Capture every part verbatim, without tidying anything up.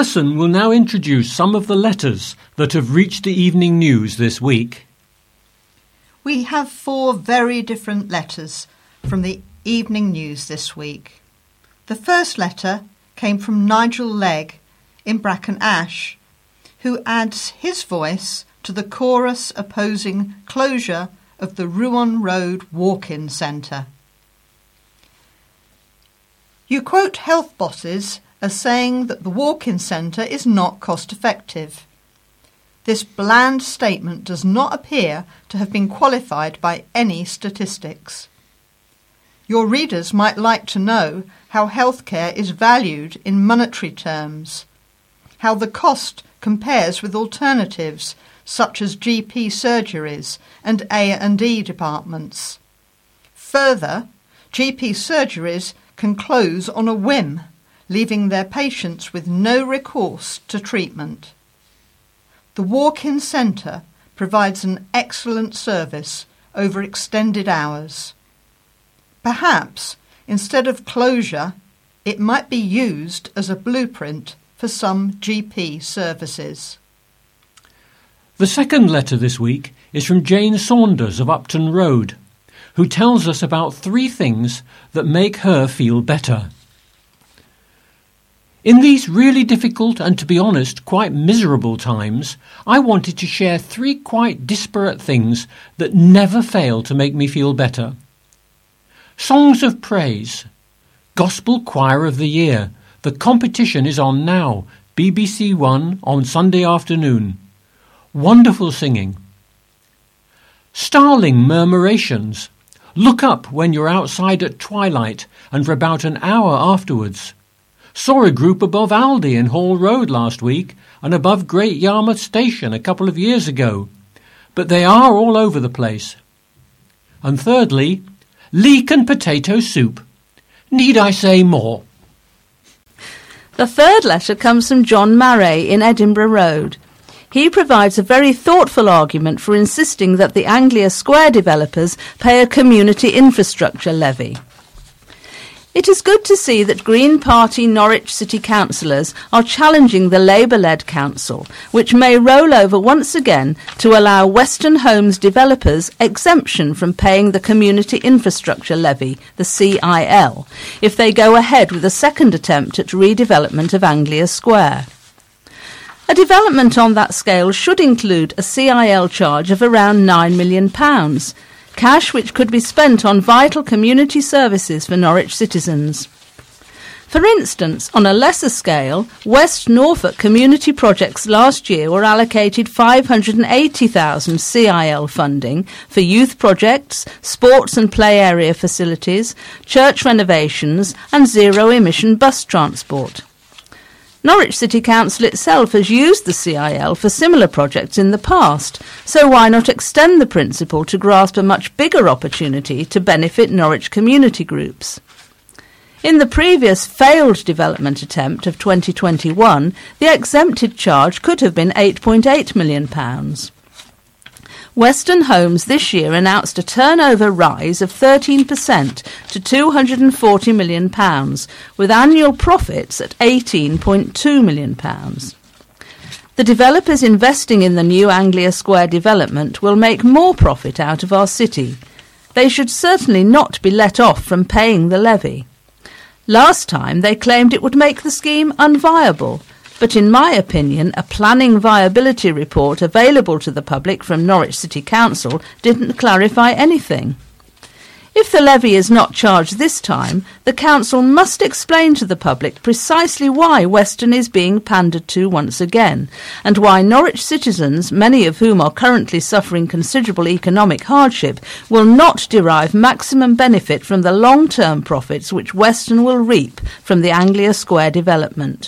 Alison will now introduce some of the letters that have reached the evening news this week. We have four very different letters from the evening news this week. The first letter came from Nigel Legg in Bracken Ash, who adds his voice to the chorus opposing closure of the Ruan Road Walk-in Centre. You quote health bosses as saying that the walk-in centre is not cost-effective. This bland statement does not appear to have been qualified by any statistics. Your readers might like to know how healthcare is valued in monetary terms, how the cost compares with alternatives such as G P surgeries and A and E departments. Further, G P surgeries can close on a whim, leaving their patients with no recourse to treatment. The walk-in centre provides an excellent service over extended hours. Perhaps, instead of closure, it might be used as a blueprint for some G P services. The second letter this week is from Jane Saunders of Upton Road, who tells us about three things that make her feel better. In these really difficult and, to be honest, quite miserable times, I wanted to share three quite disparate things that never fail to make me feel better. Songs of Praise. Gospel Choir of the Year. The competition is on now. B B C One on Sunday afternoon. Wonderful singing. Starling Murmurations. Look up when you're outside at twilight and for about an hour afterwards. Saw a group above Aldi in Hall Road last week and above Great Yarmouth Station a couple of years ago. But they are all over the place. And thirdly, leek and potato soup. Need I say more? The third letter comes from John Marray in Edinburgh Road. He provides a very thoughtful argument for insisting that the Anglia Square developers pay a community infrastructure levy. It is good to see that Green Party Norwich City councillors are challenging the Labour-led council, which may roll over once again to allow Western Homes developers exemption from paying the Community Infrastructure Levy, the C I L, if they go ahead with a second attempt at redevelopment of Anglia Square. A development on that scale should include a C I L charge of around nine million pounds, cash which could be spent on vital community services for Norwich citizens. For instance, on a lesser scale, West Norfolk community projects last year were allocated five hundred eighty thousand pounds C I L funding for youth projects, sports and play area facilities, church renovations and zero-emission bus transport. Norwich City Council itself has used the C I L for similar projects in the past, so why not extend the principle to grasp a much bigger opportunity to benefit Norwich community groups? In the previous failed development attempt of twenty twenty-one, the exempted charge could have been eight point eight million pounds. Western Homes this year announced a turnover rise of thirteen percent to two hundred forty million pounds, with annual profits at eighteen point two million pounds. The developers investing in the new Anglia Square development will make more profit out of our city. They should certainly not be let off from paying the levy. Last time they claimed it would make the scheme unviable, but in my opinion a planning viability report available to the public from Norwich City Council didn't clarify anything. If the levy is not charged this time, the council must explain to the public precisely why Weston is being pandered to once again, and why Norwich citizens, many of whom are currently suffering considerable economic hardship, will not derive maximum benefit from the long-term profits which Weston will reap from the Anglia Square development.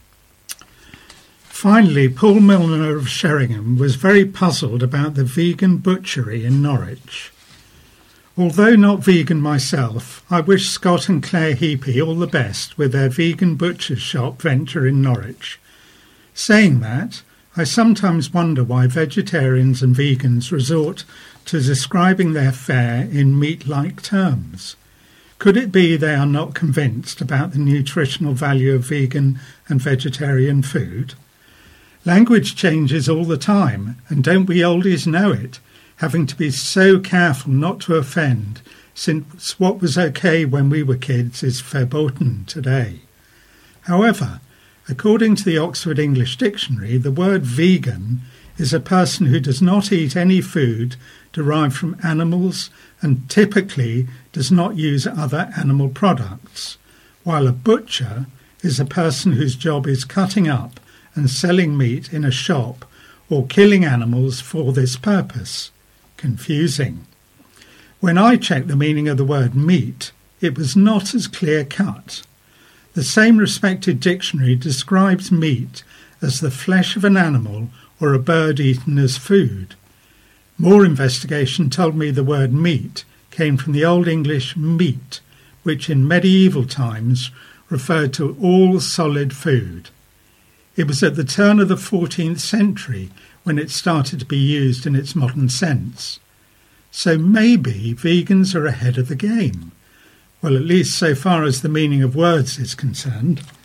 Finally, Paul Milner of Sheringham was very puzzled about the vegan butchery in Norwich. Although not vegan myself, I wish Scott and Claire Heapy all the best with their vegan butcher's shop venture in Norwich. Saying that, I sometimes wonder why vegetarians and vegans resort to describing their fare in meat-like terms. Could it be they are not convinced about the nutritional value of vegan and vegetarian food? Language changes all the time, and don't we oldies know it, having to be so careful not to offend, since what was okay when we were kids is verboten today. However, according to the Oxford English Dictionary, the word vegan is a person who does not eat any food derived from animals and typically does not use other animal products, while a butcher is a person whose job is cutting up and selling meat in a shop or killing animals for this purpose. Confusing. When I checked the meaning of the word meat, it was not as clear-cut. The same respected dictionary describes meat as the flesh of an animal or a bird eaten as food. More investigation told me the word meat came from the Old English meat, which in medieval times referred to all solid food. It was at the turn of the fourteenth century when it started to be used in its modern sense. So maybe vegans are ahead of the game. Well, at least so far as the meaning of words is concerned.